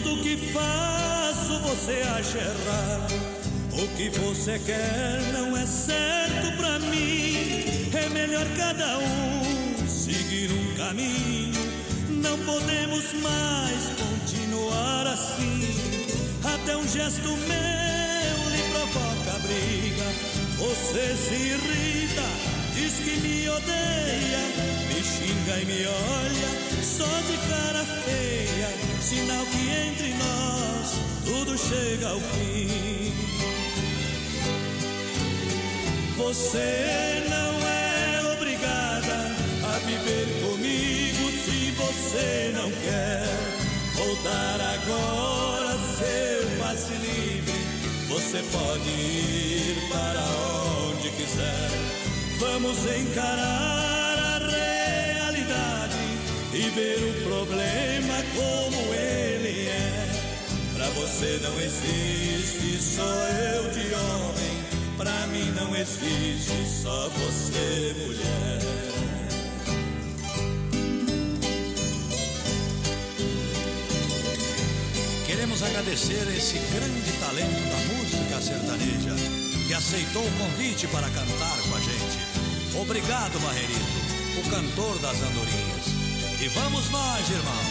tudo que faço você acha errado. O que você quer não é certo pra mim. É melhor cada um seguir um caminho. Não podemos mais continuar assim. Até um gesto meu lhe provoca briga. Você se irrita, diz que me odeia, me xinga e me olha só de cara feia. Sinal que entre nós tudo chega ao fim. Você não é obrigada a viver comigo se você não quer voltar agora, seu passe livre. Você pode ir para onde quiser. Vamos encarar a realidade e ver o problema como ele é. Pra você não existe só eu de homem. Pra mim não existe só você, mulher. Queremos agradecer esse grande talento da música sertaneja que aceitou o convite para cantar com a gente. Obrigado, Barrerito, o cantor das andorinhas. E vamos nós, irmão.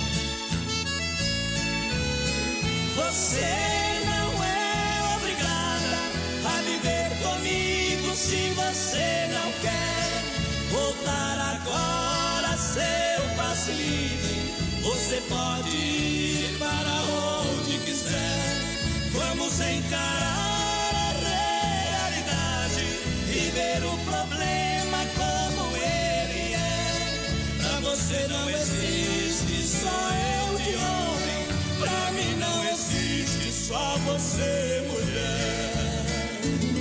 Você não é obrigada a viver comigo se você não quer voltar agora, seu passe livre. Você pode ir para onde quiser. Vamos encarar a realidade e ver o problema como ele é. Pra você não existe só eu de homem. Pra mim não existe só você, mulher.